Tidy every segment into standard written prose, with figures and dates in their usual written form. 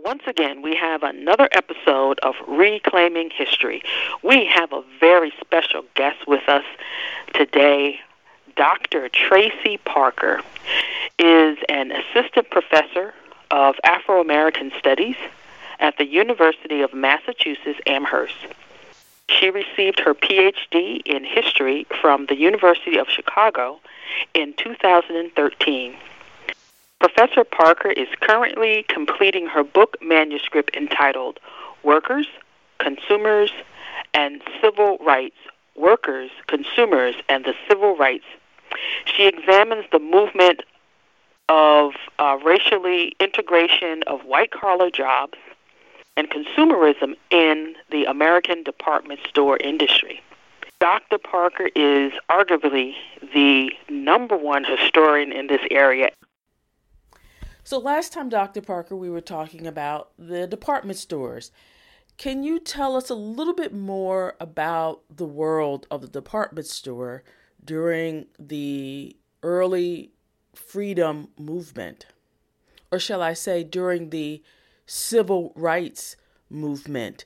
Once again, we have another episode of Reclaiming History. We have a very special guest with us today. Dr. Tracy Parker is an assistant professor of Afro-American Studies at the University of Massachusetts Amherst. She received her PhD in history from the University of Chicago in 2013. Professor Parker is currently completing her book manuscript entitled Workers, Consumers, and Civil Rights. Workers, Consumers, and the Civil Rights. She examines the movement of racially integration of white-collar jobs and consumerism in the American department store industry. Dr. Parker is arguably the number one historian in this area. So last time, Dr. Parker, we were talking about the department stores. Can you tell us a little bit more about the world of the department store during the early freedom movement? Or shall I say during the civil rights movement?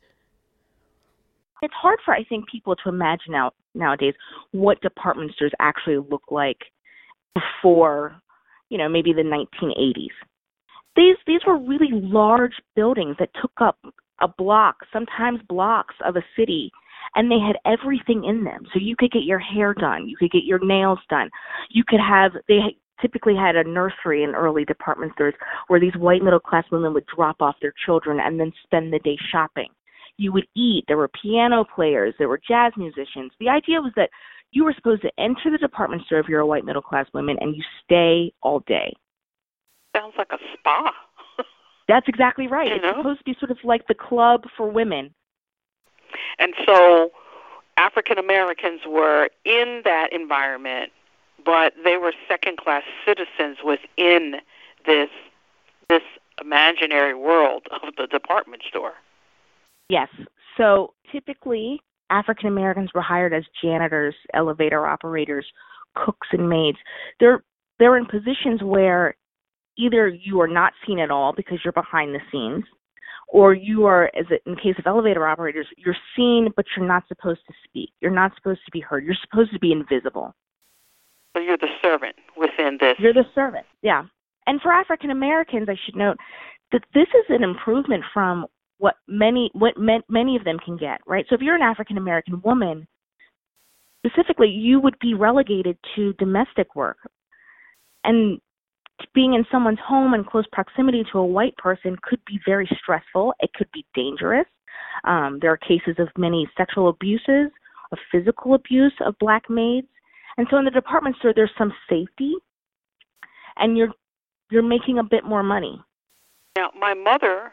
It's hard for, I think, people to imagine nowadays what department stores actually look like before, maybe the 1980s. These were really large buildings that took up a block, sometimes blocks of a city, and they had everything in them. So you could get your hair done, you could get your nails done, they typically had a nursery in early department stores where these white middle-class women would drop off their children and then spend the day shopping. You would eat, there were piano players, there were jazz musicians. The idea was that you were supposed to enter the department store if you're a white middle-class woman and you stay all day. Sounds like a spa. That's exactly right. It's supposed to be sort of like the club for women. And so African Americans were in that environment, but they were second-class citizens within this imaginary world of the department store. Yes. So typically, African Americans were hired as janitors, elevator operators, cooks, and maids. They're in positions where either you are not seen at all because you're behind the scenes, or you are, in case of elevator operators, you're seen, but you're not supposed to speak. You're not supposed to be heard. You're supposed to be invisible. So you're the servant within this. You're the servant, yeah. And for African Americans, I should note that this is an improvement from what many of them can get, right? So if you're an African American woman, specifically, you would be relegated to domestic work. And being in someone's home in close proximity to a white person could be very stressful. It could be dangerous. There are cases of many sexual abuses, of physical abuse of black maids. And so in the department store, there's some safety, and you're making a bit more money. Now, my mother,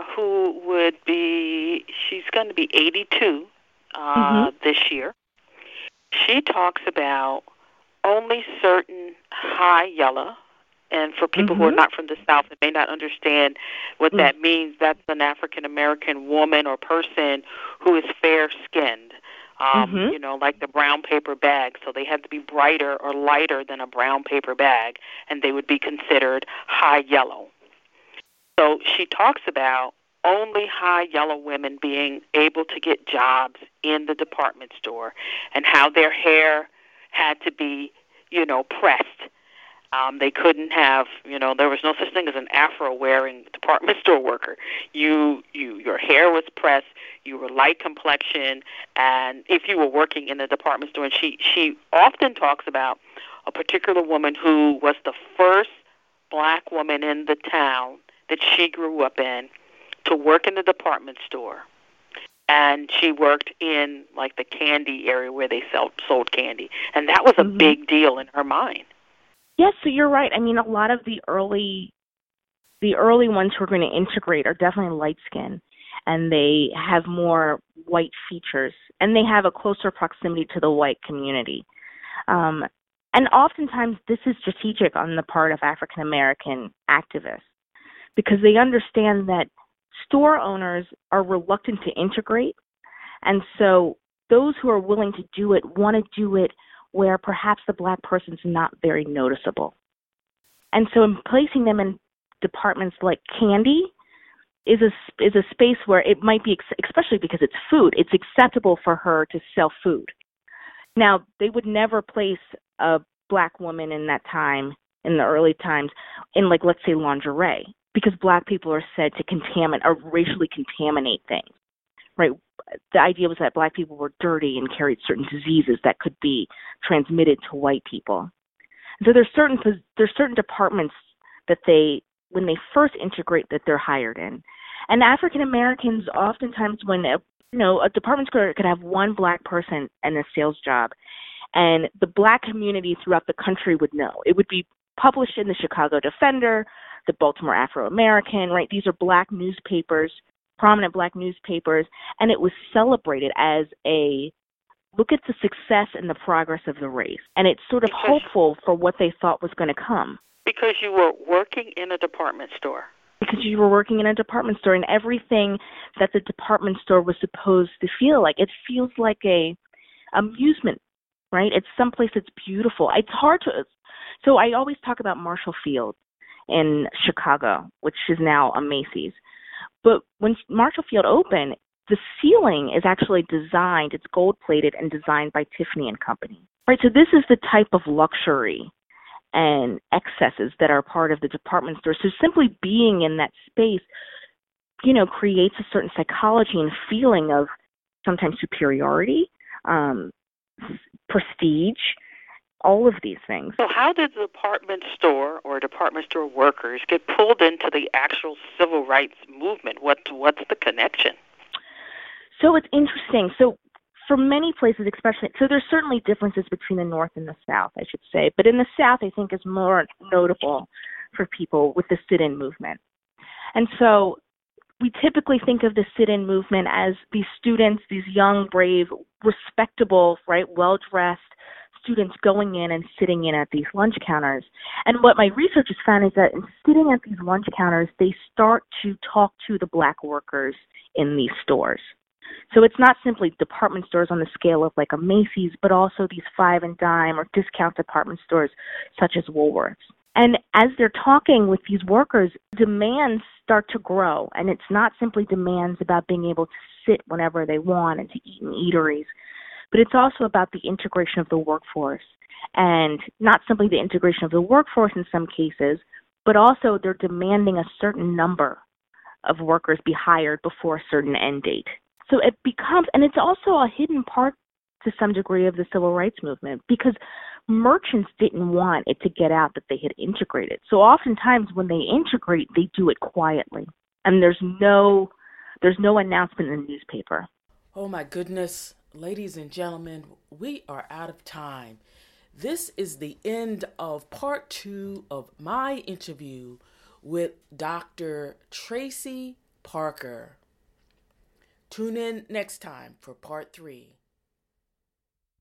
she's going to be 82 this year, she talks about only certain high yellow. And for people who are not from the South and may not understand what that means, that's an African-American woman or person who is fair-skinned, like the brown paper bag. So they have to be brighter or lighter than a brown paper bag, and they would be considered high yellow. So she talks about only high yellow women being able to get jobs in the department store and how their hair had to be, pressed. They couldn't have, there was no such thing as an afro-wearing department store worker. Your hair was pressed, you were light complexion, and if you were working in the department store, and she often talks about a particular woman who was the first black woman in the town that she grew up in to work in the department store. And she worked in, like, the candy area where they sold candy. And that was a big deal in her mind. Yes, so you're right. I mean, a lot of the early ones who are going to integrate are definitely light skin, and they have more white features, and they have a closer proximity to the white community. And oftentimes this is strategic on the part of African American activists because they understand that store owners are reluctant to integrate, and so those who are willing to do it want to do it where perhaps the black person's not very noticeable. And so in placing them in departments like candy, is a space where it might be, especially because it's food, it's acceptable for her to sell food. Now, they would never place a Black woman in that time, in the early times, in, like, let's say lingerie, because Black people are said to contaminate or racially contaminate things, right? The idea was that Black people were dirty and carried certain diseases that could be transmitted to white people. So there's certain departments that when they first integrate, that they're hired in. And African Americans, oftentimes when a department store could have one Black person in a sales job, and the Black community throughout the country would know. It would be published in the Chicago Defender, the Baltimore Afro-American, right? These are Black newspapers, prominent Black newspapers, and it was celebrated as a look at the success and the progress of the race. And it's sort of hopeful for what they thought was going to come. Because you were working in a department store. Because you were working in a department store, and everything that the department store was supposed to feel like. It feels like a amusement, right? It's someplace that's beautiful. It's hard to... So I always talk about Marshall Field in Chicago, which is now a Macy's. But when Marshall Field opened, the ceiling is actually designed, it's gold-plated and designed by Tiffany & Company, right? So this is the type of luxury and excesses that are part of the department store. So simply being in that space, creates a certain psychology and feeling of sometimes superiority, prestige, all of these things. So how did the department store or department store workers get pulled into the actual civil rights movement? What's the connection? So it's interesting. So for many places, especially, so there's certainly differences between the North and the South, I should say. But in the South, I think is more notable for people with the sit-in movement. And so we typically think of the sit-in movement as these students, these young, brave, respectable, right, well-dressed students going in and sitting in at these lunch counters. And what my research has found is that in sitting at these lunch counters, they start to talk to the Black workers in these stores. So it's not simply department stores on the scale of like a Macy's, but also these five and dime or discount department stores such as Woolworths. And as they're talking with these workers, demands start to grow. And it's not simply demands about being able to sit whenever they want and to eat in eateries, but it's also about the integration of the workforce. And not simply the integration of the workforce in some cases, but also they're demanding a certain number of workers be hired before a certain end date. So it becomes, and it's also a hidden part to some degree of the civil rights movement, because merchants didn't want it to get out that they had integrated. So oftentimes when they integrate, they do it quietly, and there's no announcement in the newspaper. Oh my goodness, ladies and gentlemen, we are out of time. This is the end of part 2 of my interview with Dr. Tracy Parker. Tune in next time for part 3.